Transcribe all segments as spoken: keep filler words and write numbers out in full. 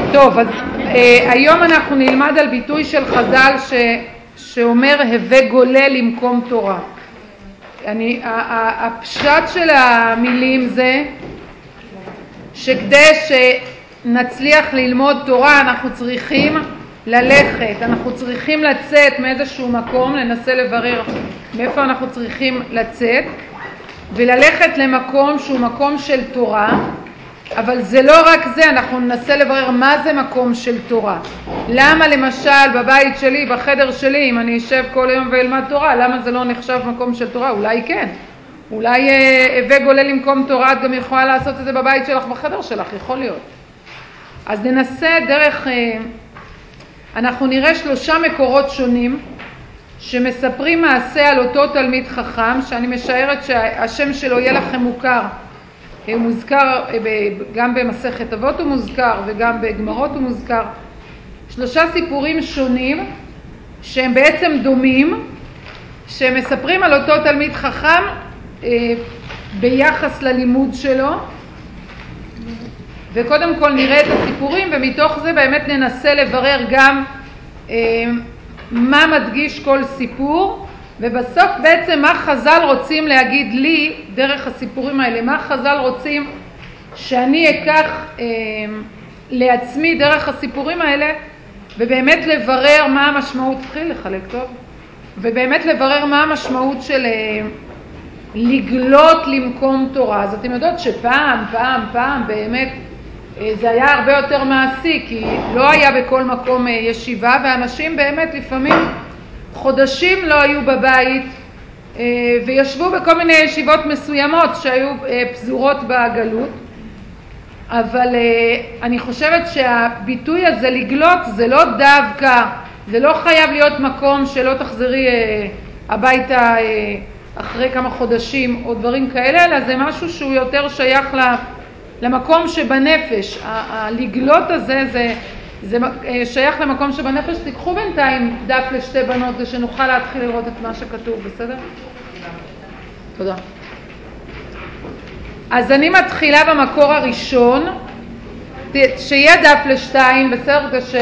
טוב, אז אה, היום אנחנו נלמד על ביטוי של חז"ל ש, שאומר הווה גולל למקום תורה. אני, הפשט של המילים זה שכדי שנצליח ללמוד תורה אנחנו צריכים ללכת, אנחנו צריכים לצאת מאיזשהו מקום, לנסה לברר מאיפה אנחנו צריכים לצאת וללכת למקום שהוא מקום של תורה. אבל זה לא רק זה, אנחנו ננסה לברר מה זה מקום של תורה. למה למשל בבית שלי, בחדר שלי, אם אני אשב כל היום ואלמד תורה, למה זה לא נחשב מקום של תורה? אולי כן. אולי הווה גולל למקום תורה, את גם יכולה לעשות את זה בבית שלך, בחדר שלך, יכול להיות. אז ננסה דרך, אנחנו נראה שלושה מקורות שונים שמספרים מעשה על אותו תלמיד חכם, שאני משערת שהשם שלו יהיה לכם מוכר. הוא מוזכר גם במסכת אבות, הוא מוזכר וגם בגמרות הוא מוזכר. שלושה סיפורים שונים שהם בעצם דומים, שמספרים על אותו תלמיד חכם ביחס ללימוד שלו. וקודם כל נראה את הסיפורים ומתוך זה באמת ננסה לברר גם מה מדגיש כל סיפור, ובסוף בעצם מה חז"ל רוצים להגיד לי דרך הסיפורים האלה, מה חז"ל רוצים שאני אקח אה, לעצמי דרך הסיפורים האלה, ובאמת לברר מה המשמעות, תחיל לחלק טוב, ובאמת לברר מה המשמעות של אה, לגלות למקום תורה. אז אתם יודעות שפעם, פעם, פעם באמת אה, זה היה הרבה יותר מעשי, כי לא היה בכל מקום אה, ישיבה, ואנשים באמת לפעמים חודשים לא היו בבית וישבו בכל מיני ישיבות מסוימות שהיו פזורות בגלות. אבל אני חושבת שהביטוי הזה לגלות זה לא דווקא, זה לא חייב להיות מקום שלא תחזרי הביתה אחרי כמה חודשים או דברים כאלה, אלא זה משהו שהוא יותר שייך למקום שבנפש. הלגלות הזה זה זה שייך למקום שבנפש. תיקחו בינתיים דף לשתי בנות כדי שנוכל להתחיל לראות את מה שכתוב, בסדר? תודה. אז אני מתחילה במקור הראשון, שיהיה דף לשתיים, בסדר? ש...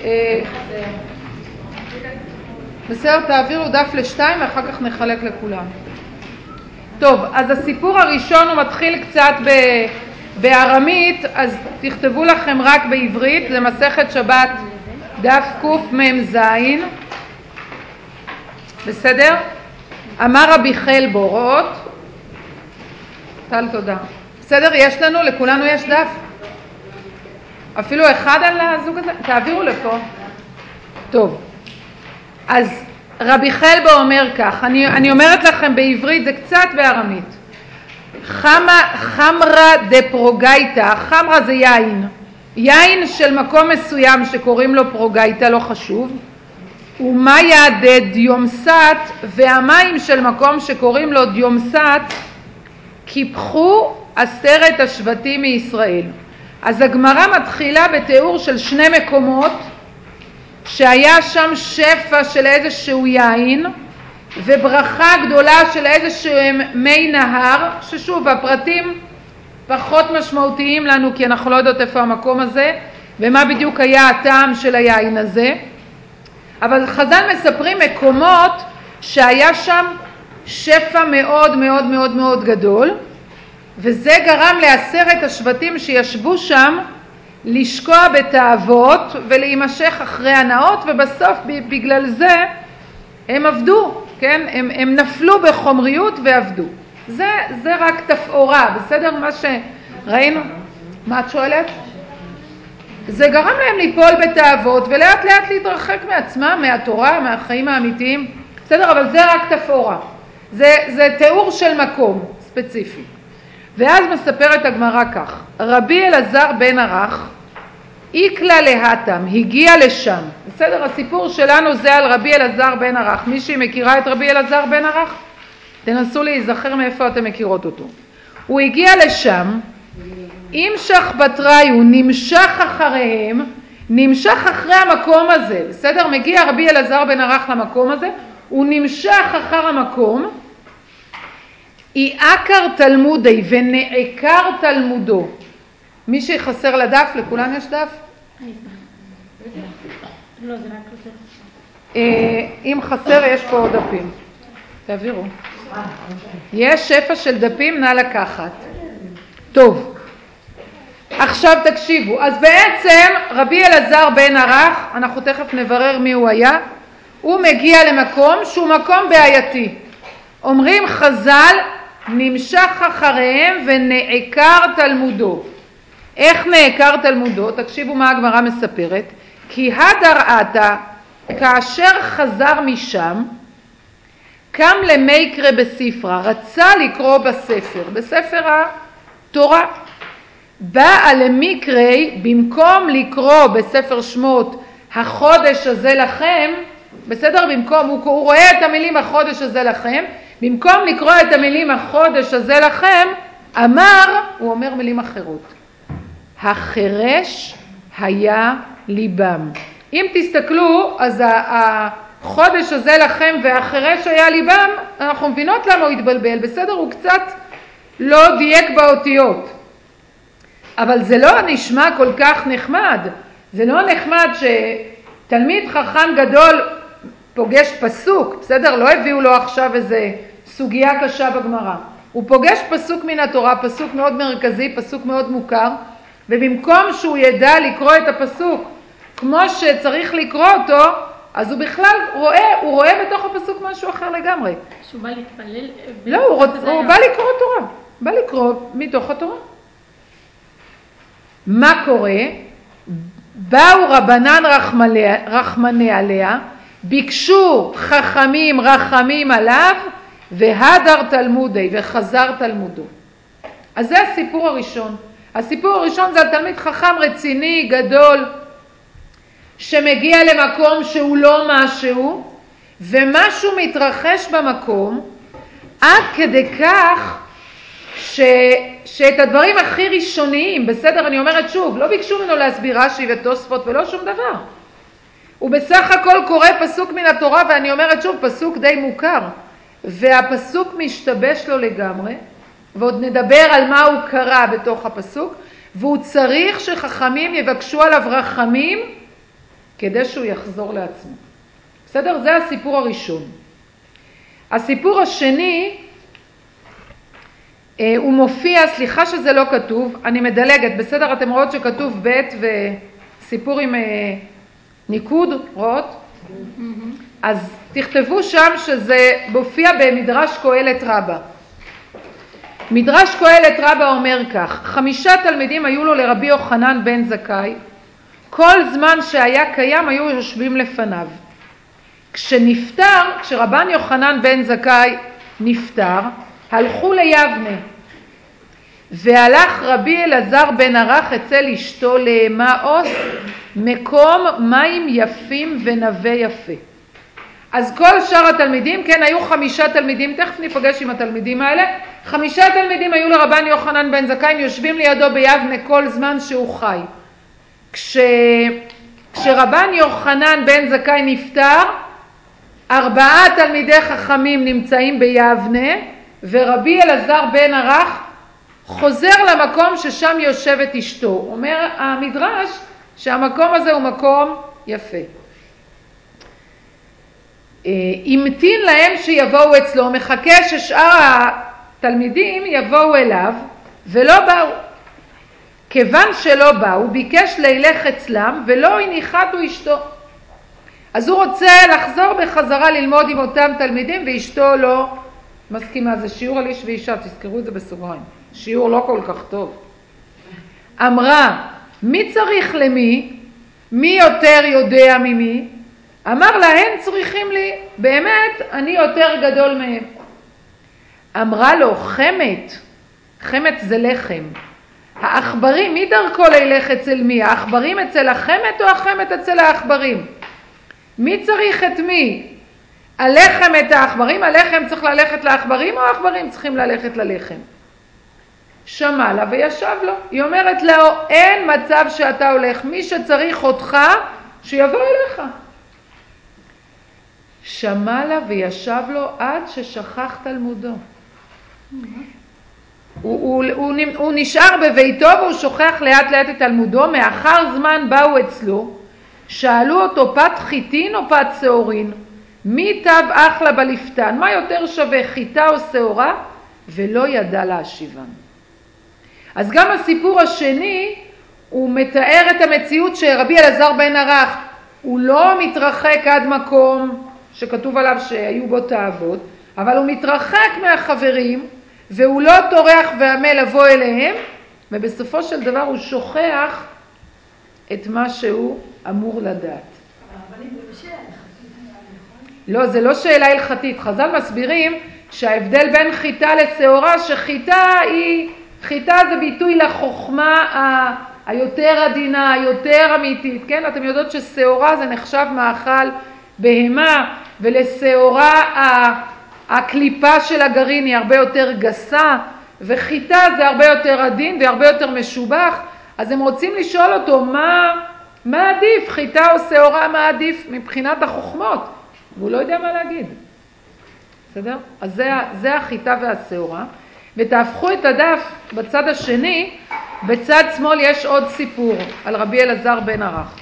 בסדר, תעבירו דף לשתיים ואחר כך נחלק לכולם. טוב, אז הסיפור הראשון הוא מתחיל קצת ב... בארמית, אז תכתבו לכם רק בעברית, זה מסכת שבת דף קמ"ז, בסדר? אמר רבי חיל בורות, טל תודה, בסדר? יש לנו, לכולנו יש דף? אפילו אחד על הזוג הזה? תעבירו לפה. טוב, אז רבי חיל בו אומר כך, אני, אני אומרת לכם בעברית, זה קצת בארמית. חמה, חמרה דפרוגייטה, חמרה זה יין, יין של מקום מסוים שקוראים לו פרוגייטה, לא חשוב, ומיה דדיומסת, והמים של מקום שקוראים לו דיומסת, קיפחו עשרת השבטים מישראל. אז הגמרא מתחילה בתיאור של שני מקומות שהיה שם שפע של איזשהו יין וברכה גדולה של איזשהם מי נהר, ששוב הפרטים פחות משמעותיים לנו כי אנחנו לא יודעות איפה המקום הזה ומה בדיוק היה הטעם של היין הזה. אבל חז"ל מספרים מקומות שהיה שם שפע מאוד מאוד מאוד מאוד גדול, וזה גרם לעשרת השבטים שישבו שם לשקוע בתאוות ולהימשך אחרי הנאות, ובסוף בגלל זה הם עבדו, כן? הם, הם נפלו בחומריות ועבדו. זה, זה רק תפאורה, בסדר? מה שראינו. מה את שואלת? זה גרם להם ליפול בתאוות ולאט לאט להתרחק מעצמם, מהתורה, מהחיים האמיתיים. בסדר? אבל זה רק תפאורה. זה, זה תיאור של מקום ספציפי. ואז מספרת הגמרא כך, רבי אלעזר בן ערך, איקלה להתם, הגיע לשם. בסדר? הסיפור שלנו זה על רבי אלעזר בן ערך. מישהי מכירה את רבי אלעזר בן ערך? תנסו להיזכר מאיפה אתם מכירות אותו. הוא הגיע לשם, המשך בתראי, הוא נמשך אחריהם, נמשך אחרי המקום הזה. בסדר? מגיע רבי אלעזר בן ערך למקום הזה, הוא נמשך אחר המקום, עיקר תלמודי ונעקר תלמודו. מי שחסר לדף, לכולן יש דף? לא, זה רק יותר. אם חסר יש פה עוד דפים, תעבירו. יש שפע של דפים, נא לקחת. טוב, עכשיו תקשיבו. אז בעצם רבי אלעזר בן ערך, אנחנו תכף נברר מי הוא היה, הוא מגיע למקום שהוא מקום בעייתי. אומרים חז"ל, נמשך אחריהם ונעקר תלמודו. איך נעקר תלמודו? תקשיבו מה הגמרא מספרת. כי הדר עתה, כאשר חזר משם, קם למקרא בספרה, רצה לקרוא בספר, בספר התורה. בא למקרא, במקום לקרוא בספר שמות החודש הזה לכם, בסדר? במקום, הוא, הוא רואה את המילים החודש הזה לכם, במקום לקרוא את המילים החודש הזה לכם, אמר, הוא אומר מילים אחרות. החרש היה ליבם. אם תסתכלו, אז החודש הזה לכם והחרש היה ליבם, אנחנו מבינות למה הוא התבלבל, בסדר? הוא קצת לא דייק באותיות. אבל זה לא נשמע כל כך נחמד. זה לא נחמד שתלמיד חכם גדול פוגש פסוק, בסדר? לא הביאו לו עכשיו איזה סוגיה קשה בגמרא. הוא פוגש פסוק מן התורה, פסוק מאוד מרכזי, פסוק מאוד מוכר, ובמקום שהוא ידע לקרוא את הפסוק כמו שצריך לקרוא אותו, אז הוא בכלל רואה, הוא רואה בתוך הפסוק משהו אחר לגמרי. שהוא בא להתפלל? לא, הוא, רוצ, הוא בא לקרוא תורה. בא לקרוא מתוך התורה. מה קורה? באו רבנן רחמני עליה, ביקשו חכמים רחמים עליו, והדר תלמודי, וחזר תלמודו. אז זה הסיפור הראשון. הסיפור הראשון זה על תלמיד חכם רציני, גדול, שמגיע למקום שהוא לא משהו, ומשהו מתרחש במקום, עד כדי כך ש... שאת הדברים הכי ראשוניים, בסדר, אני אומרת שוב, לא ביקשו ממנו להסביר רש"י ותוספות ולא שום דבר. הוא בסך הכל קורא פסוק מן התורה, ואני אומרת שוב, פסוק די מוכר, והפסוק משתבש לו לגמרי, ועוד נדבר על מה הוא קרא בתוך הפסוק, והוא צריך שחכמים יבקשו עליו רחמים, כדי שהוא יחזור לעצמו. בסדר? זה הסיפור הראשון. הסיפור השני, הוא מופיע, סליחה שזה לא כתוב, אני מדלגת, בסדר? אתם רואות שכתוב ב' וסיפור עם ניקוד, רואות? Mm-hmm. אז תכתבו שם שזה מופיע במדרש קהלת רבה. מדרש קהלת רבה אומר כך, חמישה תלמידים היו לו לרבי יוחנן בן זכאי, כל זמן שהיה קיים היו יושבים לפניו. כשנפטר, כשרבן יוחנן בן זכאי נפטר, הלכו ליבנה, והלך רבי אלעזר בן ערך אצל אשתו לאמאוס, מקום מים יפים ונווה יפה. אז כל שאר התלמידים, כן, היו חמישה תלמידים, תכף ניפגש עם התלמידים האלה, חמישה תלמידים היו לרבן יוחנן בן זכאי, יושבים לידו ביבנה כל זמן שהוא חי. כש... כשרבן יוחנן בן זכאי נפטר, ארבעה תלמידי חכמים נמצאים ביבנה, ורבי אלעזר בן ערך חוזר למקום ששם יושבת אשתו. אומר המדרש שהמקום הזה הוא מקום יפה. המתין להם שיבואו אצלו, מחכה ששאר התלמידים יבואו אליו, ולא באו. כיוון שלא באו, ביקש לילך אצלם, ולא הניחתו אשתו. אז הוא רוצה לחזור בחזרה ללמוד עם אותם תלמידים, ואשתו לא מסכימה. זה שיעור על איש ואישה, תזכרו את זה בסוגריים. שיעור לא כל כך טוב. אמרה, מי צריך למי? מי יותר יודע ממי? אמר להן צריכים לי, באמת אני יותר גדול מהם. אמרה לו, חמת, חמת זה לחם. העכברים, מי דרכו ללך אצל מי? העכברים אצל החמת או החמת אצל העכברים? מי צריך את מי? הלחם את העכברים, הלחם צריך ללכת לעכברים או העכברים צריכים ללכת ללחם? שמע לה וישב לו. היא אומרת לו, אין מצב שאתה הולך, מי שצריך אותך שיבוא אליך. שמע לה וישב לו עד ששכח תלמודו. הוא, הוא, הוא, הוא נשאר בביתו והוא שוכח לאט לאט את תלמודו. מאחר זמן באו אצלו, שאלו אותו פת חיטין או פת שעורין? מי תב אחלה בלפתן? מה יותר שווה, חיטה או שעורה? ולא ידע להשיבן. אז גם הסיפור השני הוא מתאר את המציאות שרבי אלעזר בן ערך הוא לא מתרחק עד מקום שכתוב עליו שהיו בו תאוות, אבל הוא מתרחק מהחברים והוא לא טורח ועמל לבוא אליהם, ובסופו של דבר הוא שוכח את מה שהוא אמור לדעת. לא, זה לא שאלה הלכתית. חז"ל מסבירים שההבדל בין חיטה לשעורה, שחיטה היא, חיטה זה ביטוי לחוכמה ה... היותר עדינה, היותר אמיתית, כן? אתם יודעות ששעורה זה נחשב מאכל בהמה, ולשעורה הקליפה של הגרעין היא הרבה יותר גסה, וחיטה זה הרבה יותר עדין והרבה יותר משובח. אז הם רוצים לשאול אותו מה, מה עדיף, חיטה או שעורה, מה עדיף מבחינת החוכמות, והוא לא יודע מה להגיד. בסדר? אז זה, זה החיטה והשעורה. ותהפכו את הדף בצד השני, בצד שמאל יש עוד סיפור על רבי אלעזר בן ערך.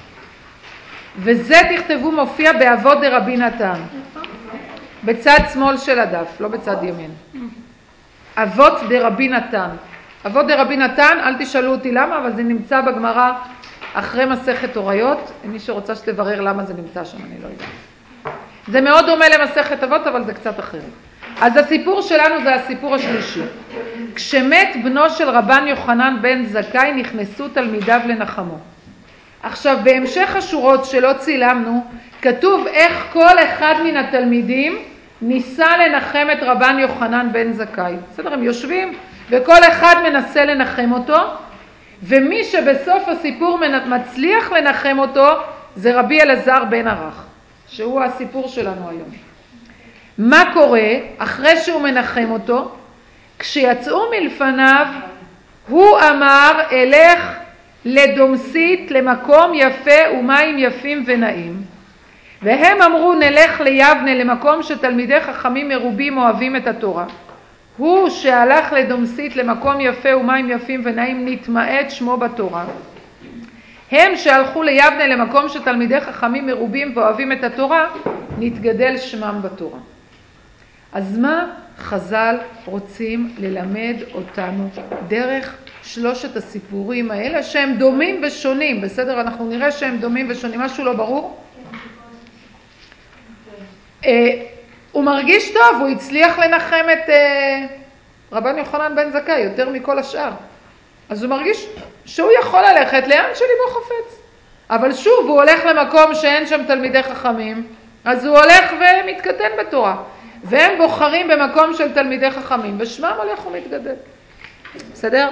וזה תכתבו מופיע באבות דרבי נתן. בצד שמאל של הדף, לא בצד ימין. אבות דרבי נתן. אבות דרבי נתן, אל תשאלו אותי למה, אבל זה נמצא בגמרא אחרי מסכת הוריות. מי שרוצה שתברר למה זה נמצא שם, אני לא יודעת. זה מאוד דומה למסכת אבות, אבל זה קצת אחרת. אז הסיפור שלנו זה הסיפור השלישי. כשמת בנו של רבן יוחנן בן זכאי, נכנסו תלמידיו לנחמו. עכשיו, בהמשך השורות שלא צילמנו, כתוב איך כל אחד מן התלמידים ניסה לנחם את רבן יוחנן בן זכאי. בסדר, הם יושבים וכל אחד מנסה לנחם אותו, ומי שבסוף הסיפור מצליח לנחם אותו זה רבי אלעזר בן ערך, שהוא הסיפור שלנו היום. מה קורה אחרי שהוא מנחם אותו? כשיצאו מלפניו, הוא אמר, אלך לדומסית, למקום יפה ומים יפים ונעים. והם אמרו, נלך ליבנה, למקום שתלמידי חכמים מרובים אוהבים את התורה. הוא שהלך לדומסית, למקום יפה ומים יפים ונעים, נתמעט שמו בתורה. הם שהלכו ליבנה, למקום שתלמידי חכמים מרובים ואוהבים את התורה, נתגדל שמם בתורה. אז מה חז"ל רוצים ללמד אותנו דרך שלושת הסיפורים האלה שהם דומים ושונים? בסדר, אנחנו נראה שהם דומים ושונים. משהו לא ברור? הוא מרגיש טוב, הוא הצליח לנחם את רבן יוחנן בן זכאי יותר מכל השאר. אז הוא מרגיש שהוא יכול ללכת לאן שליבו חפץ. אבל שוב, הוא הולך למקום שאין שם תלמידי חכמים, אז הוא הולך ומתקטן בתורה. והם בוחרים במקום של תלמידי חכמים, ושמם הולך ומתגדל. בסדר?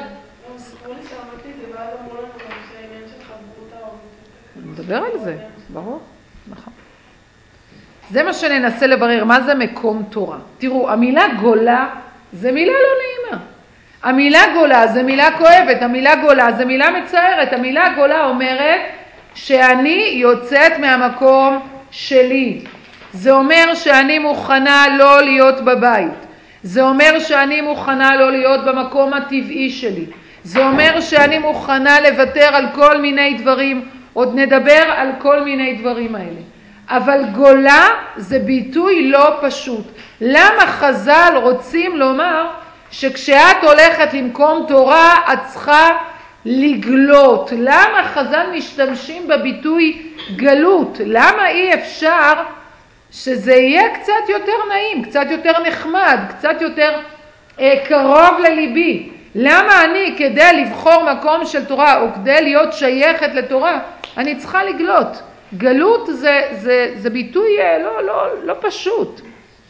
נדבר על זה, ברור, נכון. זה מה שננסה לברר, מה זה מקום תורה. תראו, המילה גולה זה מילה לא נעימה. המילה גולה זה מילה כואבת, המילה גולה זה מילה מצערת. המילה גולה אומרת שאני יוצאת מהמקום שלי. זה אומר שאני מוכנה לא להיות בבית. זה אומר שאני מוכנה לא להיות במקום הטבעי שלי. זה אומר שאני מוכנה לוותר על כל מיני דברים, עוד נדבר על כל מיני דברים האלה. אבל גולה זה ביטוי לא פשוט. למה חז"ל רוצים לומר שכשאת הולכת למקום תורה את צריכה לגלות? למה חז"ל משתמשים בביטוי גלות? למה אי אפשר שזה יהיה קצת יותר נעים, קצת יותר נחמד, קצת יותר אה, קרוב לליבי? למה אני כדי לבחור מקום של תורה או כדי להיות שייכת לתורה אני צריכה לגלות? גלות זה, זה, זה ביטוי לא, לא, לא פשוט.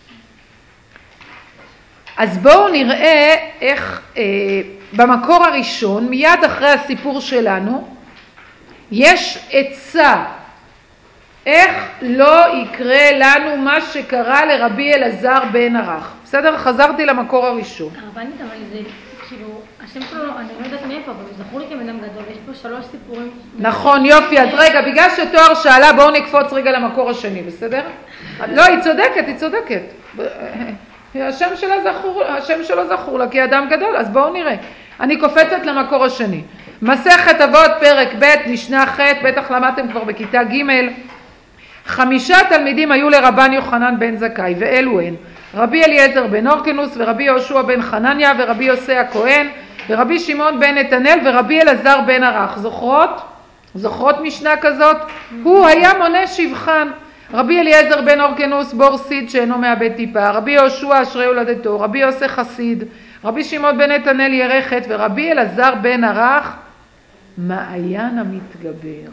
אז בואו נראה איך אה, במקור הראשון, מיד אחרי הסיפור שלנו, יש עצה. איך לא יקרה לנו מה שקרה לרבי אלעזר בן ערך. בסדר? חזרתי למקור הראשון. הרבנית, אבל זה כאילו, השם שלו, אני לא יודעת מאיפה, אבל הוא זכור לי כבן אדם גדול, יש פה שלוש סיפורים. נכון, יופי. אז רגע, בגלל שתואר שאלה, בואו נקפוץ רגע למקור השני, בסדר? לא, היא צודקת, היא צודקת. השם שלה זכור, השם שלו זכור לה כי אדם גדול, אז בואו נראה. אני קופצת למקור השני. מסכת אבות פרק ב' משנה ח', בטח למדתם כבר בכיתה ג'. חמישה תלמידים היו לרבן יוחנן בן זכאי, ואלו הן רבי אליעזר בן אורקנוס ורבי יהושע בן חנניה ורבי יוסי הכהן ורבי שמעון בן נתנאל ורבי אלעזר בן ערך. זוכרות? זוכרות משנה כזאת? הוא היה מונה שבחן. רבי אליעזר בן אורקנוס בור סיד שאינו מאבד טיפה, רבי יהושע אשרי הולדתו, רבי יוסי חסיד, רבי שמעון בן נתנאל ירחת ורבי אלעזר בן ערך מעיין המתגבר.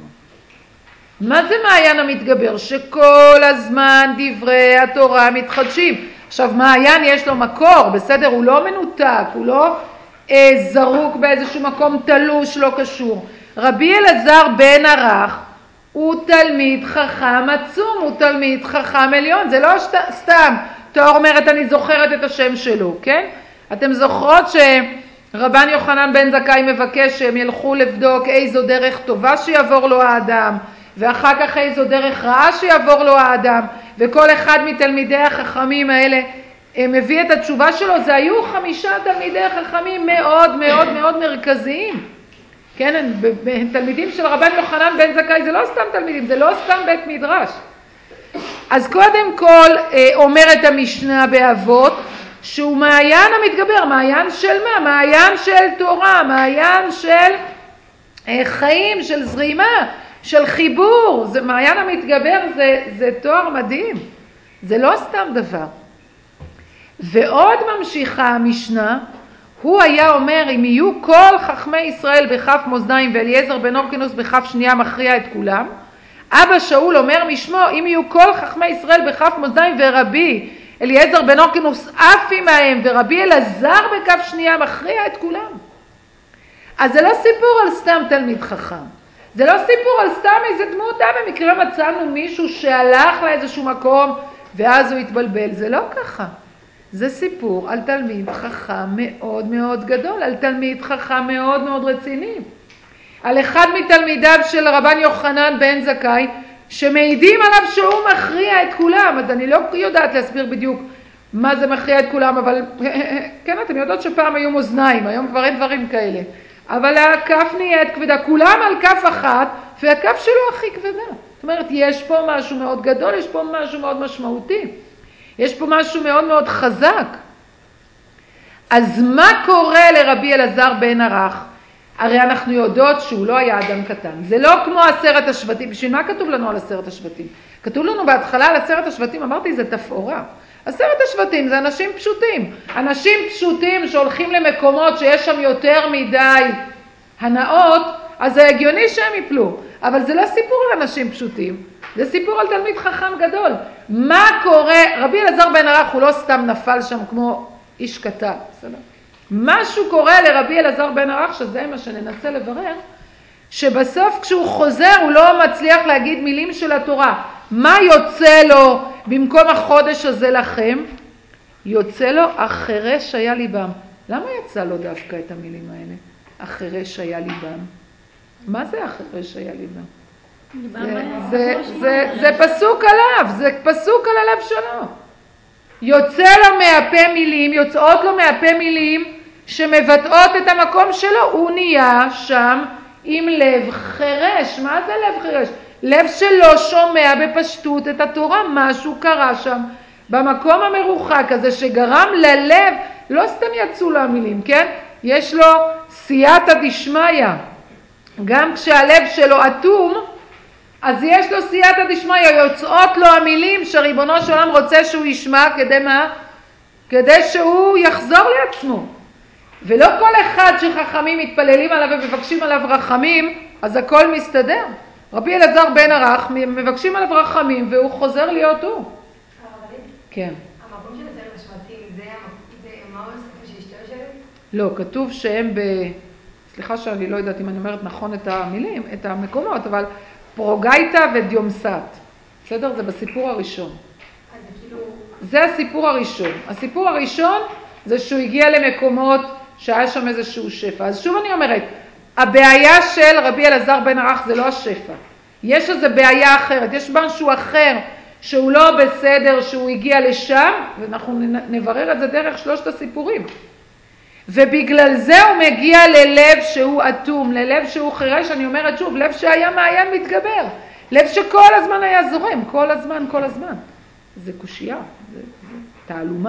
מה זה מעיין המתגבר? שכל הזמן דברי התורה מתחדשים. עכשיו מעיין יש לו מקור, בסדר? הוא לא מנותק, הוא לא אה, זרוק באיזשהו מקום תלוש, לא קשור. רבי אלעזר בן ערך הוא תלמיד חכם עצום, הוא תלמיד חכם עליון, זה לא שת, סתם. תואר אומרת אני זוכרת את השם שלו, כן? אתם זוכרות שרבן יוחנן בן זכאי מבקש שהם ילכו לבדוק איזו דרך טובה שיעבור לו האדם, ואחר כך איזו דרך רעה שיעבור לו האדם, וכל אחד מתלמידי החכמים האלה מביא את התשובה שלו. זה היו חמישה תלמידי חכמים מאוד מאוד מאוד מרכזיים. כן, תלמידים של רבן יוחנן בן זכאי זה לא סתם תלמידים, זה לא סתם בית מדרש. אז קודם כל אומרת המשנה באבות שהוא מעיין המתגבר. מעיין של מה? מעיין של תורה, מעיין של חיים, של זרימה, של חיבור. זה מעיין המתגבר, זה, זה תואר מדהים, זה לא סתם דבר. ועוד ממשיכה המשנה, הוא היה אומר אם יהיו כל חכמי ישראל בכף מאזניים ואליעזר בן אורקנוס בכף שנייה מכריע את כולם. אבא שאול אומר משמו אם יהיו כל חכמי ישראל בכף מאזניים ורבי אליעזר בן אורקנוס אף עמהם ורבי אלעזר בכף שנייה מכריע את כולם. אז זה לא סיפור על סתם תלמיד חכם, זה לא סיפור על סתם איזה דמות. במקרה מצאנו מישהו שהלך לאיזשהו מקום ואז הוא התבלבל, זה לא ככה. זה סיפור על תלמיד חכם מאוד מאוד גדול, על תלמיד חכם מאוד מאוד רציני, על אחד מתלמידיו של רבן יוחנן בן זכאי שמעידים עליו שהוא מכריע את כולם. אז אני לא יודעת להסביר בדיוק מה זה מכריע את כולם, אבל כן, אתם יודעות שפעם היו מאזניים, היום כבר אין דברים כאלה, אבל הכף נהיית כבדה, כולם על כף אחת והכף שלו הכי כבדה. זאת אומרת, יש פה משהו מאוד גדול, יש פה משהו מאוד משמעותי, יש פה משהו מאוד מאוד חזק. אז מה קורה לרבי אלעזר בן ערך? הרי אנחנו יודעות שהוא לא היה אדם קטן. זה לא כמו עשרת השבטים. בשביל מה כתוב לנו על עשרת השבטים? כתוב לנו בהתחלה על עשרת השבטים, אמרתי זה תפאורה. עשרת השבטים זה אנשים פשוטים. אנשים פשוטים שהולכים למקומות שיש שם יותר מדי הנאות, אז זה הגיוני שהם יפלו. אבל זה לא סיפור על אנשים פשוטים. זה סיפור על תלמיד חכם גדול. מה קורה? רבי אלעזר בן ערך הוא לא סתם נפל שם כמו איש קטן, בסדר? משהו קורה לרבי אלעזר בן ערך, שזה מה שננסה לברר, שבסוף כשהוא חוזר הוא לא מצליח להגיד מילים של התורה. מה יוצא לו במקום החודש הזה לכם? יוצא לו החרש היה ליבם. למה יצא לו דווקא את המילים האלה? החרש היה ליבם. מה זה החרש היה ליבם? זה, זה, זה, זה פסוק עליו, זה פסוק על הלב שלו. יוצא לו מהפה מילים, יוצאות לו מהפה מילים שמבטאות את המקום שלו. הוא נהיה שם עם לב חרש. מה זה לב חרש? לב שלא שומע בפשטות את התורה. משהו קרה שם במקום המרוחק הזה שגרם ללב, לא סתם יצאו לו המילים, כן? יש לו סייעתא דשמיא. גם כשהלב שלו אטום, אז יש לו סייעתא דשמיא, יוצאות לו המילים שריבונו של עולם רוצה שהוא ישמע. כדי מה? כדי שהוא יחזור לעצמו. ולא כל אחד שחכמים מתפללים עליו ומבקשים עליו רחמים, אז הכל מסתדר. רבי אלעזר בן ערך מבקשים עליו רחמים והוא חוזר להיות הוא. הרבנית? כן. המקום של עשרת השבטים, זה מה הוא עושה שאשתו שלי? לא, כתוב שהם ב... סליחה שאני לא יודעת אם אני אומרת נכון את המילים, את המקומות, אבל פרוגייתא ודיומסת. בסדר? זה בסיפור הראשון. אז זה כאילו... זה הסיפור הראשון. הסיפור הראשון זה שהוא הגיע למקומות שהיה שם איזשהו שפע. אז שוב אני אומרת, הבעיה של רבי אלעזר בן ערך זה לא השפע. יש איזו בעיה אחרת, יש משהו אחר שהוא לא בסדר, שהוא הגיע לשם, ואנחנו נברר את זה דרך שלושת הסיפורים. ובגלל זה הוא מגיע ללב שהוא אטום, ללב שהוא חירש, אני אומרת שוב, לב שהיה מעיין מתגבר, לב שכל הזמן היה זורם, כל הזמן, כל הזמן. זה קושייה, זה, זה תעלומה.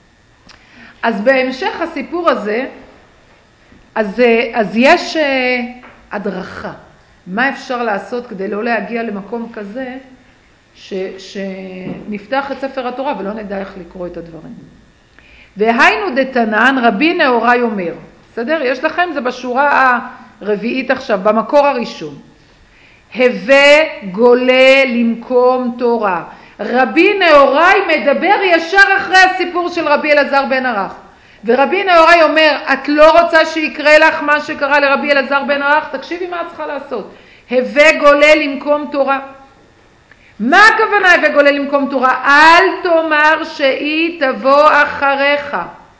אז בהמשך הסיפור הזה, אז, אז יש הדרכה. מה אפשר לעשות כדי לא להגיע למקום כזה, ש, שנפתח את ספר התורה ולא נדע איך לקרוא את הדברים. והיינו דתנן, רבי נהוראי אומר, בסדר? יש לכם, זה בשורה הרביעית עכשיו, במקור הראשון. הווה גולה למקום תורה. רבי נהוראי מדבר ישר אחרי הסיפור של רבי אלעזר בן ערך. ורבי נהוראי אומר, את לא רוצה שיקרה לך מה שקרה לרבי אלעזר בן ערך? תקשיבי מה את צריכה לעשות. הווה גולה למקום תורה. מה הכוונה הווה גולה למקום תורה? אל תאמר שהיא תבוא אחריך,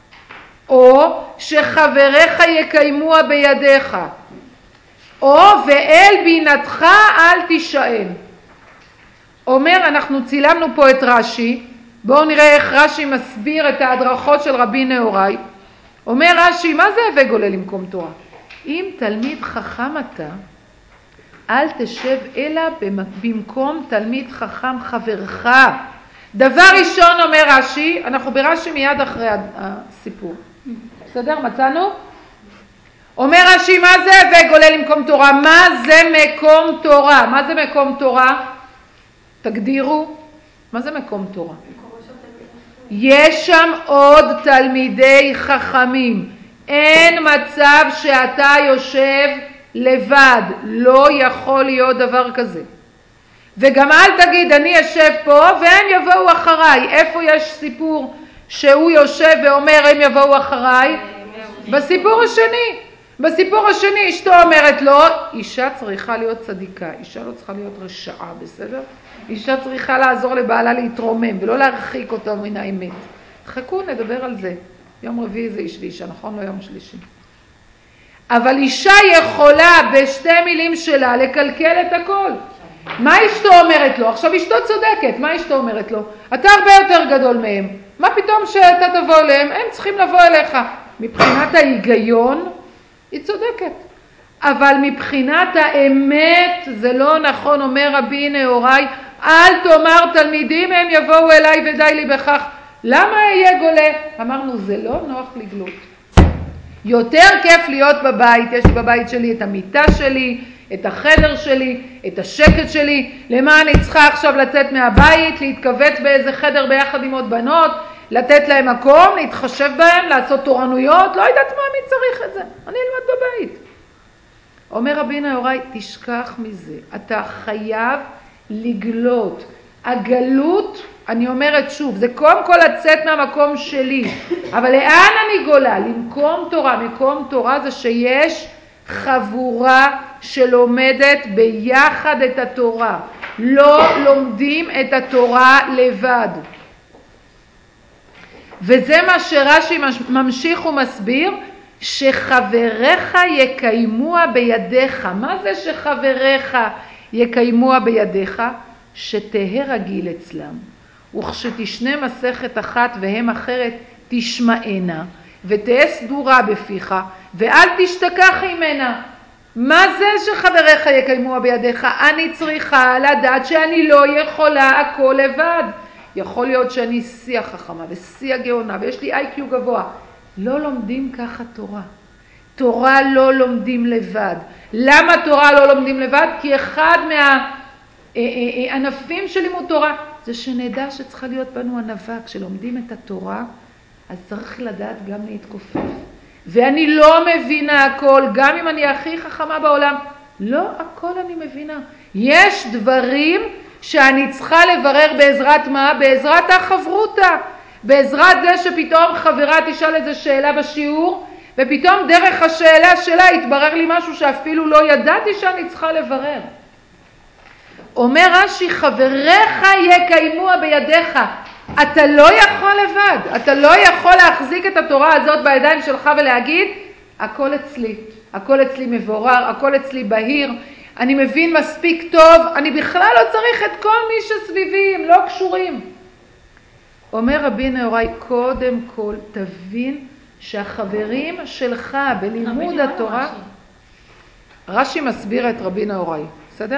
או שחבריך יקיימוה בידיך, או ואל בינתך אל תישען. אומר, אנחנו צילמנו פה את רש"י, בואו נראה איך רש"י מסביר את ההדרכות של רבי נהוראי. אומר רש"י, מה זה הווה גולה למקום תורה? אם תלמיד חכם אתה, אל תשב אלא במקום תלמיד חכם חברך. דבר ראשון אומר רש"י, אנחנו ברש"י מיד אחרי הסיפור. בסדר? מצאנו? אומר רש"י, מה זה הווה גולה למקום תורה? מה זה מקום תורה? מה זה מקום תורה? תגדירו. מה זה מקום תורה? יש שם עוד תלמידי חכמים. אין מצב שאתה יושב לבד, לא יכול להיות דבר כזה. וגם אל תגיד אני אשב פה והם יבואו אחריי. איפה יש סיפור שהוא יושב ואומר הם יבואו אחריי? בסיפור השני. בסיפור השני אשתו אומרת לו, אישה צריכה להיות צדיקה, אישה לא צריכה להיות רשעה, בסדר? אישה צריכה לעזור לבעלה להתרומם ולא להרחיק אותו מן האמת. חכו, נדבר על זה. יום רביעי זה איש ואישה, נכון? לא יום שלישי. אבל אישה יכולה בשתי מילים שלה לקלקל את הכל. מה אשתו אומרת לו? עכשיו אשתו צודקת, מה אשתו אומרת לו? אתה הרבה יותר גדול מהם. מה פתאום שאתה תבוא אליהם? הם צריכים לבוא אליך. מבחינת ההיגיון, היא צודקת. אבל מבחינת האמת, זה לא נכון, אומר רבי נהוראי, אל תאמר תלמידים הם יבואו אליי ודי לי בכך. למה אהיה גולה? אמרנו, זה לא נוח לגלות. יותר כיף להיות בבית, יש לי בבית שלי את המיטה שלי, את החדר שלי, את השקט שלי. למה אני צריכה עכשיו לצאת מהבית, להתכווץ באיזה חדר ביחד עם עוד בנות, לתת להם מקום, להתחשב בהם, לעשות תורנויות, לא יודעת מה, מי צריך את זה? אני אלמד בבית. אומר רבי נהוראי, תשכח מזה, אתה חייב לגלות. הגלות, אני אומרת שוב, זה קודם כל לצאת מהמקום שלי, אבל לאן אני גולה? למקום תורה. מקום תורה זה שיש חבורה שלומדת ביחד את התורה. לא לומדים את התורה לבד. וזה מה שרש"י ממשיך ומסביר, שחבריך יקיימוה בידיך. מה זה שחבריך יקיימוה בידיך? שתהה רגיל אצלם, וכשתשנה מסכת אחת והם אחרת תשמענה, ותהה סדורה בפיך, ואל תשתכח ממנה. מה זה שחבריך יקיימוה בידיך? אני צריכה לדעת שאני לא יכולה הכל לבד. יכול להיות שאני שיא החכמה ושיא הגאונה ויש לי איי קיו גבוה. לא לומדים ככה תורה. תורה לא לומדים לבד. למה תורה לא לומדים לבד? כי אחד מהענפים של לימוד תורה זה שנדע שצריכה להיות בנו ענווה. כשלומדים את התורה אז צריך לדעת גם להתכופף. ואני לא מבינה הכל, גם אם אני הכי חכמה בעולם. לא הכל אני מבינה. יש דברים שאני צריכה לברר בעזרת מה? בעזרת החברותה. בעזרת זה שפתאום חברה תשאל איזו שאלה בשיעור, ופתאום דרך השאלה שלה יתברר לי משהו שאפילו לא ידעתי שאני צריכה לברר. אומר רש"י, חבריך יקיימוה בידיך. אתה לא יכול לבד, אתה לא יכול להחזיק את התורה הזאת בידיים שלך ולהגיד, הכל אצלי, הכל אצלי מבורר, הכל אצלי בהיר, אני מבין מספיק טוב, אני בכלל לא צריך את כל מי שסביבי, הם לא קשורים. אומר רבי נהוראי, קודם כל תבין שהחברים שלך בלימוד התורה, רש"י מסביר את רבי נהוראי, בסדר?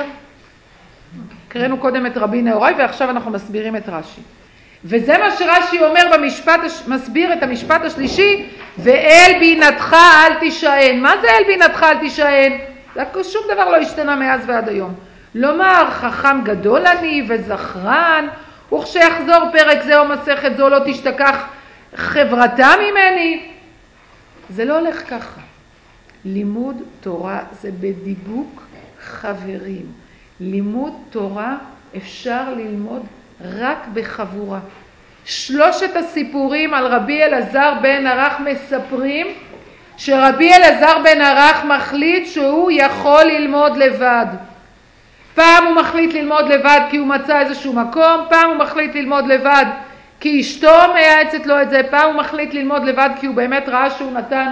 קראנו קודם את רבי נהוראי ועכשיו אנחנו מסבירים את רש"י. וזה מה שרש"י אומר במשפט, מסביר את המשפט השלישי, ואל בינתך אל תישען. מה זה אל בינתך אל תישען? שום דבר לא השתנה מאז ועד היום. לומר חכם גדול אני וזכרן, וכשיחזור פרק זה או מסכת זו לא תשתכח חברתה ממני. זה לא הולך ככה. לימוד תורה זה בדיבוק חברים. לימוד תורה אפשר ללמוד רק בחבורה. שלושת הסיפורים על רבי אלעזר בן ערך מספרים שרבי אלעזר בן ערך מחליט שהוא יכול ללמוד לבד. פעם הוא מחליט ללמוד לבד כי הוא מצא איזשהו מקום, פעם הוא מחליט ללמוד לבד כי אשתו מייעצת לו את זה, פעם הוא מחליט ללמוד לבד כי הוא באמת ראה שהוא נתן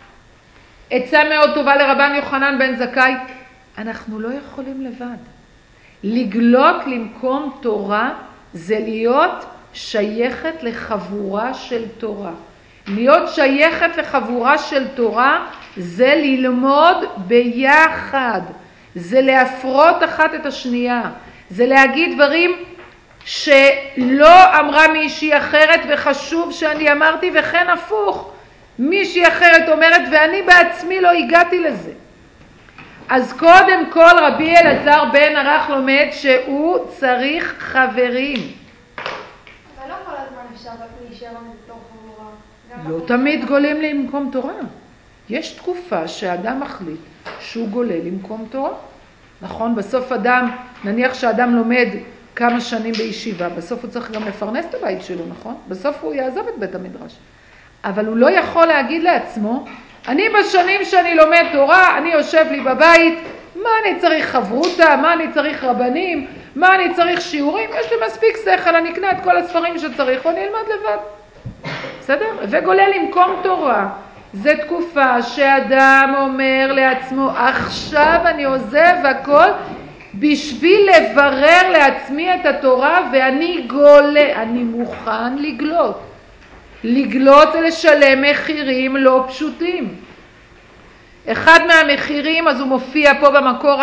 עצה מאוד טובה לרבן יוחנן בן זכאי. אנחנו לא יכולים לבד. לגלות למקום תורה זה להיות שייכת לחבורה של תורה. להיות שייכת לחבורה של תורה זה ללמוד ביחד. זה להפרות אחת את השנייה. זה להגיד דברים שלא אמרה מישהי אחרת וחשוב שאני אמרתי, וכן הפוך. מישהי אחרת אומרת ואני בעצמי לא הגעתי לזה. אז קודם כל רבי אלעזר בן ערך לומד שהוא צריך חברים. אבל לא כל הזמן אפשר להישאר בתוך חבורה. לא תמיד גולים למקום תורה. יש תקופה שאדם מחליט שהוא גולה למקום תורה. נכון, בסוף אדם, נניח שאדם לומד כמה שנים בישיבה, בסוף הוא צריך גם לפרנס את הבית שלו, נכון? בסוף הוא יעזוב את בית המדרש. אבל הוא לא יכול להגיד לעצמו, אני בשנים שאני לומד תורה, אני יושב לי בבית, מה אני צריך חברותה, מה אני צריך רבנים, מה אני צריך שיעורים, יש לי מספיק שכל, אני אקנה את כל הספרים שצריך ואני אלמד לבד. בסדר? וגולה למקום תורה. זה תקופה שאדם אומר לעצמו, עכשיו אני עוזב הכל בשביל לברר לעצמי את התורה ואני גולה, אני מוכן לגלות. לגלות זה לשלם מחירים לא פשוטים. אחד מהמחירים, אז הוא מופיע פה במקור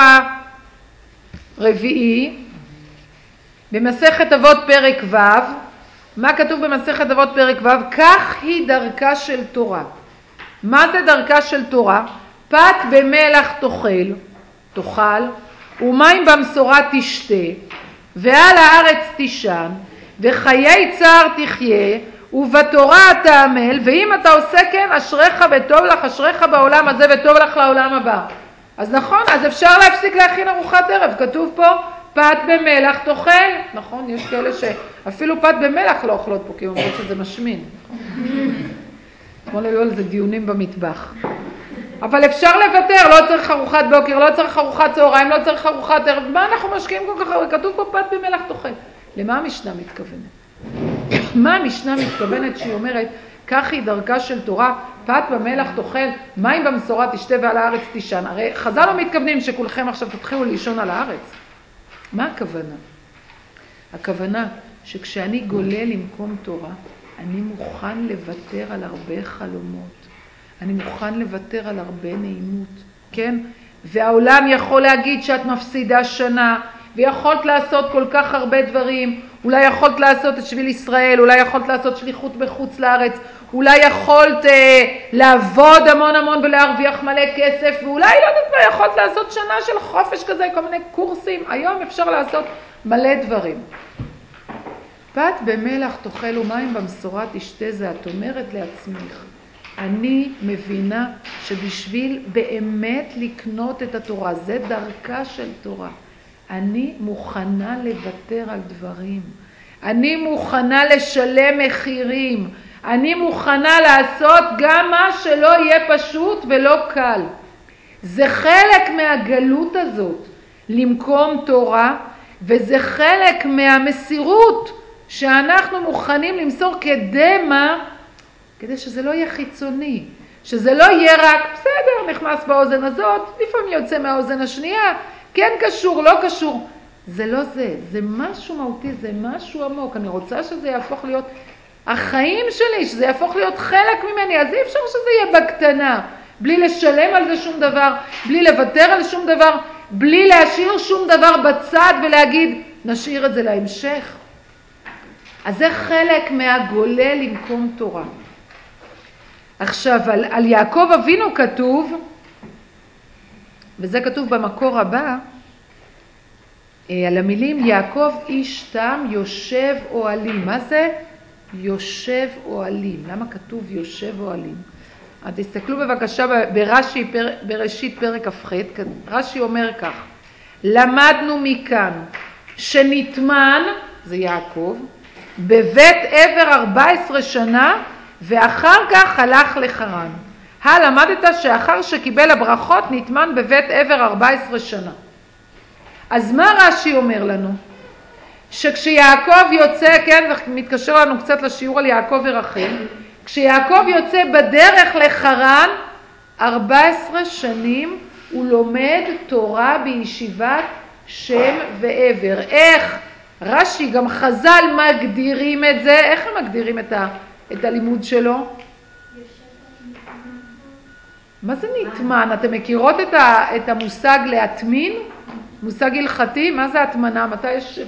הרביעי, במסכת אבות פרק ו'. מה כתוב במסכת אבות פרק ו'? כך היא דרכה של תורה. מה זה דרכה של תורה? פת במלח תאכל, תאכל, ומים במשורה תשתה, ועל הארץ תישן, וחיי צער תחיה, ובתורה אתה עמל, ואם אתה עושה כן, אשריך וטוב לך, אשריך בעולם הזה וטוב לך לעולם הבא. אז נכון, אז אפשר להפסיק להכין ארוחת ערב, כתוב פה, פת במלח תאכל. נכון, יש כאלה שאפילו פת במלח לא אוכלות פה, כי הם אומרים שזה משמין. אתמול היו על זה דיונים במטבח. אבל אפשר לוותר, לא צריך ארוחת בוקר, לא צריך ארוחת צהריים, לא צריך ארוחת ערב. מה אנחנו משקיעים כל כך הרבה? כתוב פה פת במלח תאכל. למה המשנה מתכוונת? מה המשנה מתכוונת שהיא אומרת, כך היא דרכה של תורה, פת במלח תאכל, מים במשורה תשתה ועל הארץ תישן. הרי חז"ל לא מתכוונים שכולכם עכשיו תתחילו לישון על הארץ. מה הכוונה? הכוונה שכשאני גולה למקום תורה, אני מוכן לוותר על הרבה חלומות. אני מוכן לוותר על הרבה נעימות, כן? והעולם יכול להגיד שאת מפסידה שנה, ויכולת לעשות כל כך הרבה דברים. אולי יכולת לעשות את שביל ישראל, אולי יכולת לעשות שליחות בחוץ לארץ, אולי יכולת אה, לעבוד המון המון ולהרוויח מלא כסף, ואולי לא יודעת מה, יכולת לעשות שנה של חופש כזה, כל מיני קורסים. היום אפשר לעשות מלא דברים. פת במלח תאכל ומים במשורה תשתה, זה את אומרת לעצמך, אני מבינה שבשביל באמת לקנות את התורה, זה דרכה של תורה. אני מוכנה לוותר על דברים. אני מוכנה לשלם מחירים. אני מוכנה לעשות גם מה שלא יהיה פשוט ולא קל. זה חלק מהגלות הזאת, למקום תורה, וזה חלק מהמסירות שאנחנו מוכנים למסור כדי מה? כדי שזה לא יהיה חיצוני. שזה לא יהיה רק, בסדר, נכנס באוזן הזאת, לפעמים יוצא מהאוזן השנייה, כי כן קשור, לא קשור. זה לא זה, זה משהו מהותי, זה משהו עמוק. אני רוצה שזה יהפוך להיות החיים שלי, שזה יהפוך להיות חלק ממני, אז אי אפשר שזה יהיה בקטנה, בלי לשלם על זה שום דבר, בלי לוותר על שום דבר, בלי להשאיר שום דבר בצד ולהגיד, נשאיר את זה להמשך. אז זה חלק מהגולה למקום תורה. עכשיו, על, על יעקב אבינו כתוב, וזה כתוב במקור הבא, על המילים יעקב איש תם יושב אוהלים. מה זה? יושב אוהלים. למה כתוב יושב אוהלים? אז תסתכלו בבקשה ברש"י פר, בראשית פרק כ"ח, רש"י אומר כך, למדנו מכאן שנטמן, זה יעקב, בבית עבר ארבע עשרה שנה ואחר כך הלך לחרן. למדת שאחר שקיבל הברכות נטמן בבית עבר ארבע עשרה שנה. אז מה רש"י אומר לנו? שכשיעקב יוצא, כן, זה מתקשר לנו קצת לשיעור על יעקב ורחל, כשיעקב יוצא בדרך לחרן, ארבע עשרה שנים הוא לומד תורה בישיבת שם ועבר. איך? רש"י, גם חז"ל מגדירים את זה, איך הם מגדירים את, ה, את הלימוד שלו? מה זה נטמן? אתם מכירות את, ה, את המושג להטמין? מושג הלכתי? מה זה הטמנה? מתי יש?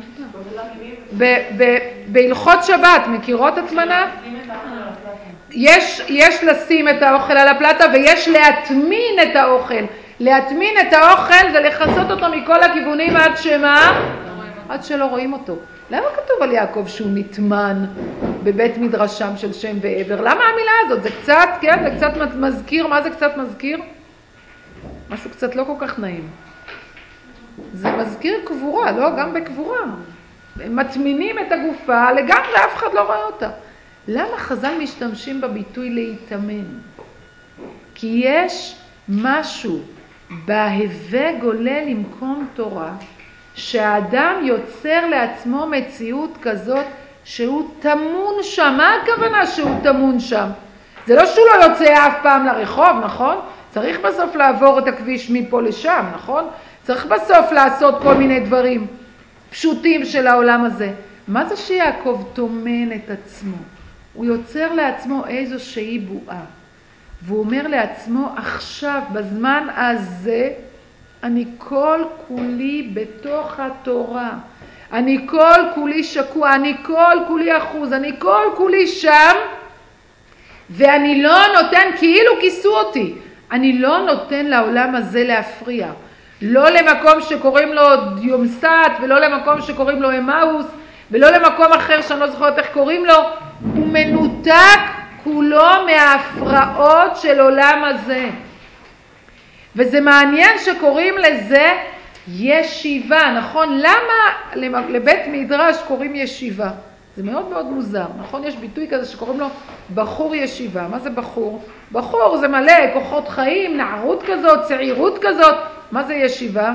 בהלכות שבת, מכירות הטמנה? יש, יש לשים את האוכל על הפלטה ויש להטמין את האוכל. להטמין את האוכל זה לחסות אותו מכל הכיוונים עד שמה? עד שלא רואים אותו. למה כתוב על יעקב שהוא נטמן בבית מדרשם של שם ועבר? למה המילה הזאת? זה קצת, כן? זה קצת מזכיר. מה זה קצת מזכיר? משהו קצת לא כל כך נעים. זה מזכיר קבורה, לא? גם בקבורה. הם מטמינים את הגופה, לגמרי אף אחד לא רואה אותה. למה חז"ל משתמשים בביטוי להתאמן? כי יש משהו בהווה גולה למקום תורה, שהאדם יוצר לעצמו מציאות כזאת שהוא תמון שם. מה הכוונה שהוא תמון שם? זה לא שהוא לא יוצא אף פעם לרחוב, נכון? צריך בסוף לעבור את הכביש מפה לשם, נכון? צריך בסוף לעשות כל מיני דברים פשוטים של העולם הזה. מה זה שיעקב תומן את עצמו? הוא יוצר לעצמו איזושהי בועה. והוא אומר לעצמו, עכשיו, בזמן הזה, אני כל כולי בתוך התורה. אני כל כולי שקוע, אני כל כולי אחוז, אני כל כולי שם, ואני לא נותן, כאילו כיסו אותי, אני לא נותן לעולם הזה להפריע. לא למקום שקוראים לו דיומסת, ולא למקום שקוראים לו אמאוס, ולא למקום אחר שאני לא זוכרת איך קוראים לו. הוא מנותק כולו מההפרעות של עולם הזה. וזה מעניין שקוראים לזה ישיבה, נכון? למה לבית מדרש קוראים ישיבה? זה מאוד מאוד מוזר, נכון? יש ביטוי כזה שקוראים לו בחור ישיבה. מה זה בחור? בחור זה מלא כוחות חיים, נערות כזאת, צעירות כזאת. מה זה ישיבה?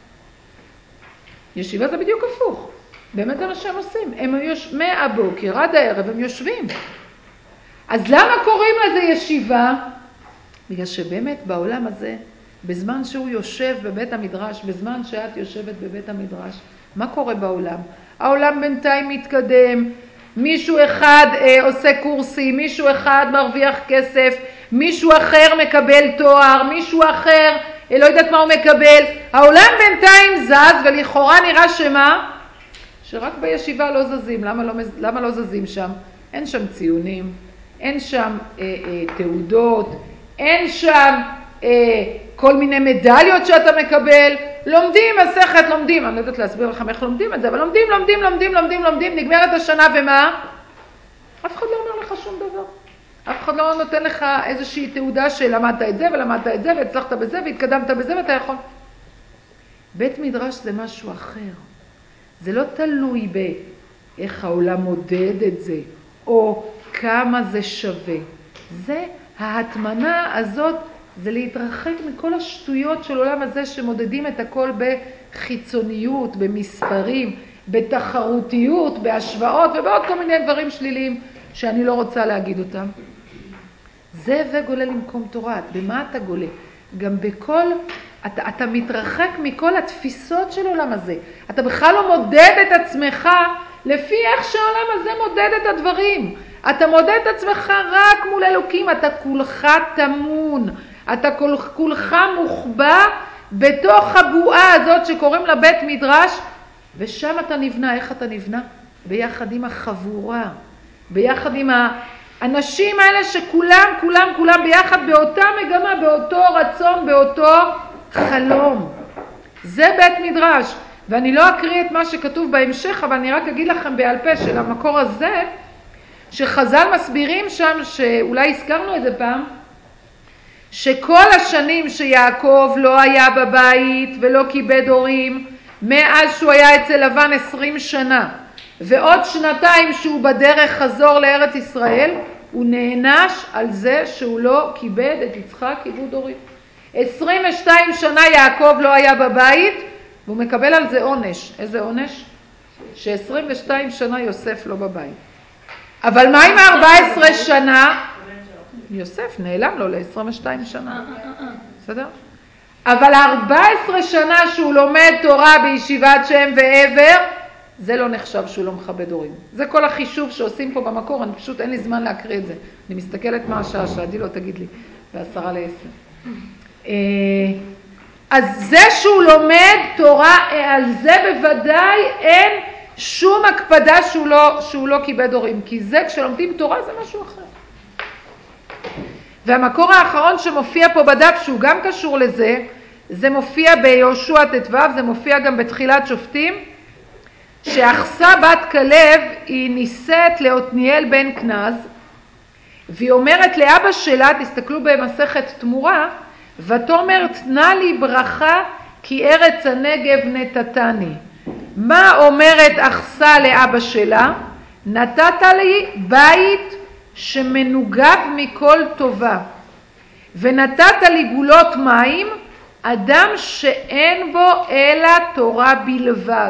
ישיבה זה בדיוק הפוך. באמת זה מה שהם עושים. הם יוש... מהבוקר עד הערב הם יושבים. אז למה קוראים לזה ישיבה? בגלל שבאמת בעולם הזה, בזמן שהוא יושב בבית המדרש, בזמן שאת יושבת בבית המדרש, מה קורה בעולם? העולם בינתיים מתקדם, מישהו אחד אה, עושה קורסים, מישהו אחד מרוויח כסף, מישהו אחר מקבל תואר, מישהו אחר, אה, לא יודעת מה הוא מקבל. העולם בינתיים זז, ולכאורה נראה שמה? שרק בישיבה לא זזים. למה לא, למה לא זזים שם? אין שם ציונים, אין שם אה, אה, תעודות, אין שם אה, כל מיני מדליות שאתה מקבל. לומדים מסכת, לומדים, אני לא יודעת להסביר לכם איך לומדים את זה, אבל לומדים, לומדים, לומדים, לומדים, לומדים, נגמרת השנה ומה? אף אחד לא אומר לך שום דבר. אף אחד לא נותן לך איזושהי תעודה שלמדת את זה ולמדת את זה והצלחת בזה והתקדמת בזה ואתה יכול. בית מדרש זה משהו אחר. זה לא תלוי באיך העולם מודד את זה, או כמה זה שווה. זה, ההתמנה הזאת, זה להתרחק מכל השטויות של עולם הזה שמודדים את הכל בחיצוניות, במספרים, בתחרותיות, בהשוואות ובעוד כל מיני דברים שליליים שאני לא רוצה להגיד אותם. זה וגולה למקום תורה. במה אתה גולה? גם בכל אתה, אתה מתרחק מכל התפיסות של עולם הזה. אתה בכלל לא מודד את עצמך לפי איך שהעולם הזה מודד את הדברים. אתה מודד את עצמך רק מול אלוקים, אתה כולך תמון, אתה כולך מוחבא בתוך הבועה הזאת שקוראים לה בית מדרש, ושם אתה נבנה. איך אתה נבנה? ביחד עם החבורה, ביחד עם האנשים האלה שכולם, כולם, כולם ביחד באותה מגמה, באותו רצון, באותו חלום. זה בית מדרש. ואני לא אקריא את מה שכתוב בהמשך, אבל אני רק אגיד לכם בעל פה של המקור הזה, שחז"ל מסבירים שם, שאולי הזכרנו את זה פעם, שכל השנים שיעקב לא היה בבית ולא כיבד הורים, מאז שהוא היה אצל לבן עשרים שנה, ועוד שנתיים שהוא בדרך חזור לארץ ישראל, הוא נענש על זה שהוא לא כיבד את יצחק כיבוד הורים. עשרים ושתיים שנה יעקב לא היה בבית, והוא מקבל על זה עונש. איזה עונש? ש-עשרים ושתיים שנה יוסף לא בבית. אבל מה עם ארבע עשרה שנה? יוסף נעלם לו ל-עשרים ושתיים שנה. בסדר? אבל ארבע עשרה שנה שהוא לומד תורה בישיבת שם ועבר, זה לא נחשב שהוא לא מכבד הורים. זה כל החישוב שעושים פה במקור, אני פשוט אין לי זמן להקריא את זה. אני מסתכלת מה השעה, שעדי לא תגיד לי, בעשרה לעשר. אז זה שהוא לומד תורה, על זה בוודאי אין שום הקפדה שהוא לא, שהוא לא כיבד הורים, כי זה כשלומדים תורה זה משהו אחר. והמקור האחרון שמופיע פה בדף, שהוא גם קשור לזה, זה מופיע ביהושע ט"ו, זה מופיע גם בתחילת שופטים, שאחסה בת כלב היא נישאת לעתניאל בן כנז, והיא אומרת לאבא שלה, תסתכלו במסכת תמורה, ותאמר תנה לי ברכה כי ארץ הנגב נתתני. מה אומרת אחסה לאבא שלה? נתת לי בית שמנוגב מכל טובה, ונתת לי גולות מים, אדם שאין בו אלא תורה בלבד.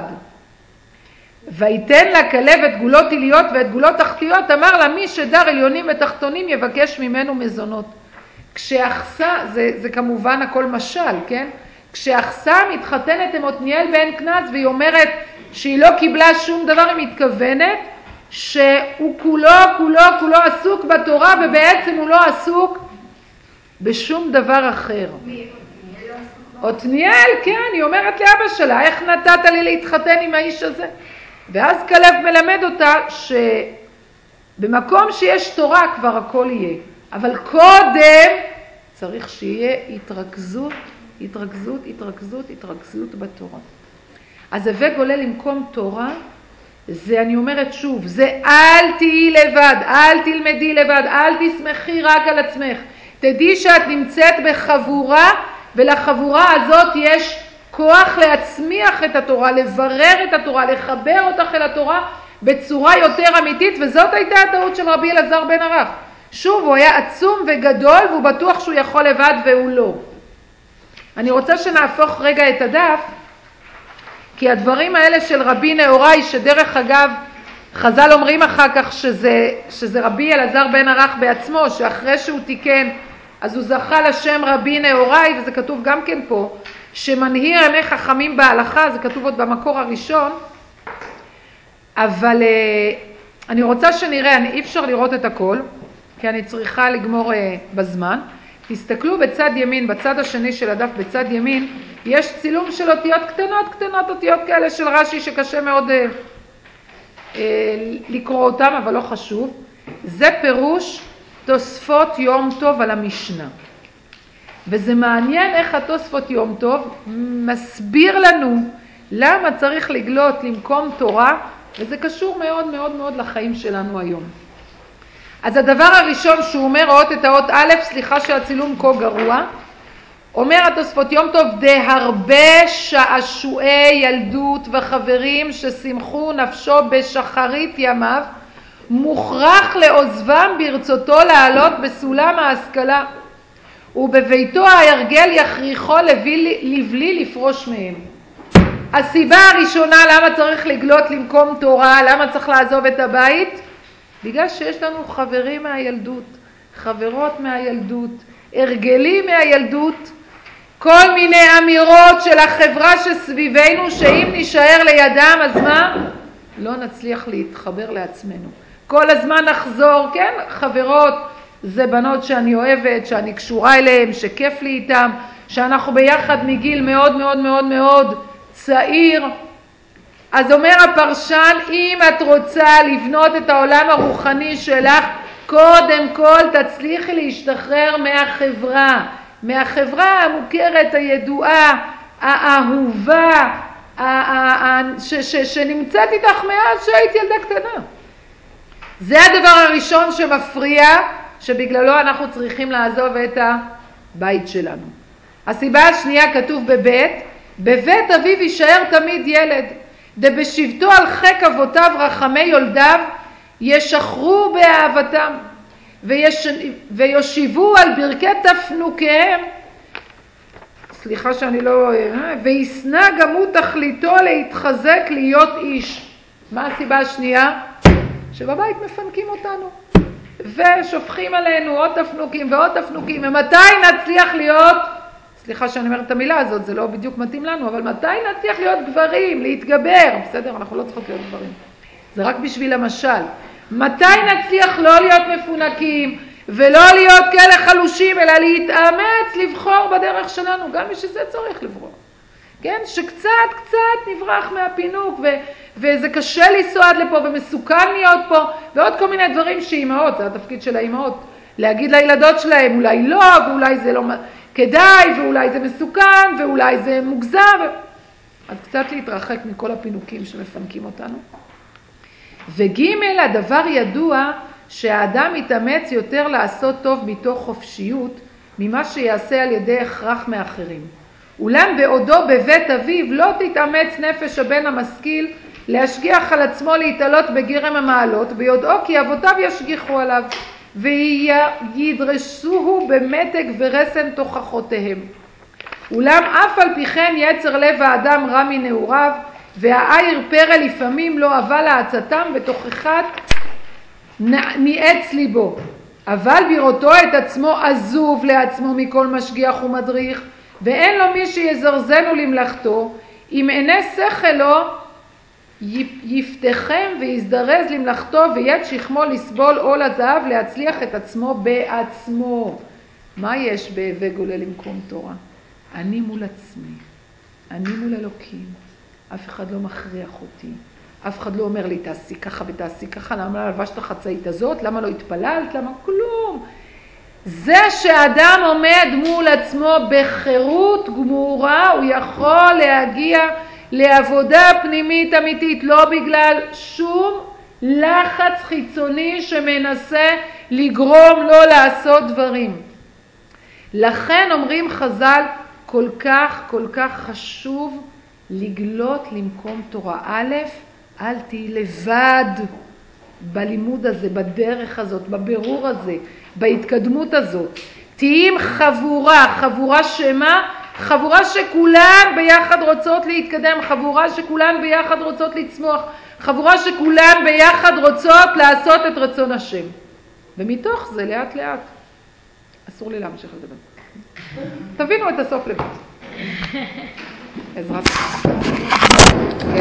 ויתן לה כלב את גולות עיליות ואת גולות תחתיות, אמר לה מי שדר עליונים ותחתונים יבקש ממנו מזונות. כשאחסה, זה, זה כמובן הכל משל, כן? כשאחסה מתחתנת עם עתניאל בן כנז והיא אומרת שהיא לא קיבלה שום דבר, היא מתכוונת שהוא כולו, כולו, כולו עסוק בתורה, ובעצם הוא לא עסוק בשום דבר אחר. עתניאל, כן, היא אומרת לאבא שלה, איך נתת לי להתחתן עם האיש הזה? ואז כלב מלמד אותה שבמקום שיש תורה כבר הכל יהיה. אבל קודם צריך שיהיה התרכזות, התרכזות, התרכזות, התרכזות בתורה. אז הווה גולה למקום תורה, זה אני אומרת שוב, זה אל תהי לבד, אל תלמדי לבד, אל תסמכי רק על עצמך. תדעי שאת נמצאת בחבורה, ולחבורה הזאת יש כוח להצמיח את התורה, לברר את התורה, לחבר אותך אל התורה בצורה יותר אמיתית, וזאת הייתה הטעות של רבי אלעזר בן ערך. שוב, הוא היה עצום וגדול, והוא בטוח שהוא יכול לבד והוא לא. אני רוצה שנהפוך רגע את הדף, כי הדברים האלה של רבי נהוראי, שדרך אגב, חז"ל אומרים אחר כך שזה, שזה רבי אלעזר בן ערך בעצמו, שאחרי שהוא תיקן, אז הוא זכה לשם רבי נהוראי, וזה כתוב גם כן פה, שמנהיר ימי חכמים בהלכה, זה כתוב עוד במקור הראשון, אבל אני רוצה שנראה, אני, אי אפשר לראות את הכל, כי אני צריכה לגמור בזמן. תסתכלו בצד ימין, בצד השני של הדף, בצד ימין, יש צילום של אותיות קטנות, קטנות, אותיות כאלה של רש"י, שקשה מאוד אה, אה, לקרוא אותם, אבל לא חשוב. זה פירוש תוספות יום טוב על המשנה. וזה מעניין איך התוספות יום טוב מסביר לנו למה צריך לגלות למקום תורה, וזה קשור מאוד מאוד מאוד לחיים שלנו היום. אז הדבר הראשון שהוא אומר, רואות את האות א', סליחה שהצילום כה גרוע, אומר התוספות יום טוב, דה הרבה שעשועי ילדות וחברים ששמחו נפשו בשחרית ימיו, מוכרח לעוזבם ברצותו לעלות בסולם ההשכלה, ובביתו ההרגל יכריחו לבלי, לבלי לפרוש מהם. הסיבה הראשונה למה צריך לגלות למקום תורה, למה צריך לעזוב את הבית, בגלל שיש לנו חברים מהילדות, חברות מהילדות, הרגלים מהילדות. כל מיני אמירות של החברה שסביבנו, שאם נשאר לידם, אז מה? לא נצליח להתחבר לעצמנו. כל הזמן נחזור, כן, חברות, זה בנות שאני אוהבת, שאני קשורה אליהן, שכיף לי איתן, שאנחנו ביחד מגיל מאוד מאוד מאוד מאוד צעיר. אז אומר הפרשן, אם את רוצה לבנות את העולם הרוחני שלך, קודם כל תצליחי להשתחרר מהחברה, מהחברה המוכרת, הידועה, האהובה, ש- ש- שנמצאת איתך מאז שהייתי ילדה קטנה. זה הדבר הראשון שמפריע, שבגללו אנחנו צריכים לעזוב את הבית שלנו. הסיבה השנייה כתוב בבית, בבית אביו יישאר תמיד ילד, דבשבתו על חק אבותיו רחמי יולדיו, ישחרו באהבתם, ויש... ויושיבו על ברכי תפנוקיהם, סליחה שאני לא... וישנא גם הוא תכליתו להתחזק להיות איש. מה הסיבה השנייה? שבבית מפנקים אותנו ושופכים עלינו עוד תפנוקים ועוד תפנוקים. ומתי נצליח להיות, סליחה שאני אומרת את המילה הזאת, זה לא בדיוק מתאים לנו, אבל מתי נצליח להיות גברים, להתגבר? בסדר, אנחנו לא צריכות להיות גברים, זה רק בשביל המשל. מתי נצליח לא להיות מפונקים ולא להיות כאלה חלושים, אלא להתאמץ, לבחור בדרך שלנו, גם בשביל זה צריך לברוח. כן? שקצת קצת נברח מהפינוק, ו- וזה קשה לנסוע עד לפה ומסוכן להיות פה, ועוד כל מיני דברים שאימהות, זה התפקיד של האימהות, להגיד לילדות שלהם אולי לא, ואולי זה לא כדאי, ואולי זה מסוכן, ואולי זה מוגזם. ו... אז קצת להתרחק מכל הפינוקים שמפנקים אותנו. וגימל, הדבר ידוע שהאדם יתאמץ יותר לעשות טוב מתוך חופשיות, ממה שיעשה על ידי הכרח מאחרים. אולם בעודו בבית אביו לא תתאמץ נפש הבן המשכיל להשגיח על עצמו להתעלות בגרם המעלות, ביודעו כי אבותיו ישגיחו עליו וידרסוהו במתק ורסן תוכחותיהם. אולם אף על פי כן יצר לב האדם רע מנעוריו, והעיר פרא לפעמים לא אהבה לעצתם בתוכחת ניעץ ליבו, אבל בראותו את עצמו עזוב לעצמו מכל משגיח ומדריך, ואין לו מי שיזרזנו למלאכתו, אם עיני שכל לו יפתחם ויזדרז למלאכתו, ויד שכמו לסבול עול הזהב להצליח את עצמו בעצמו. מה יש בהווה גולה למקום תורה? אני מול עצמי, אני מול אלוקים, אף אחד לא מכריח אותי, אף אחד לא אומר לי תעשי ככה ותעשי ככה, למה לבשת החצאית הזאת, למה לא התפללת, למה כלום. זה שאדם עומד מול עצמו בחירות גמורה, הוא יכול להגיע לעבודה פנימית אמיתית, לא בגלל שום לחץ חיצוני שמנסה לגרום לו לעשות דברים. לכן אומרים חז"ל, כל כך כל כך חשוב לגלות למקום תורה. א', אל תהי לבד בלימוד הזה, בדרך הזאת, בבירור הזה, בהתקדמות הזאת. תהי עם חבורה, חבורה שמה? חבורה שכולן ביחד רוצות להתקדם, חבורה שכולן ביחד רוצות לצמוח, חבורה שכולן ביחד רוצות לעשות את רצון השם. ומתוך זה לאט לאט. אסור לי להמשיך לדבר. תבינו את הסוף לבד. עזרת.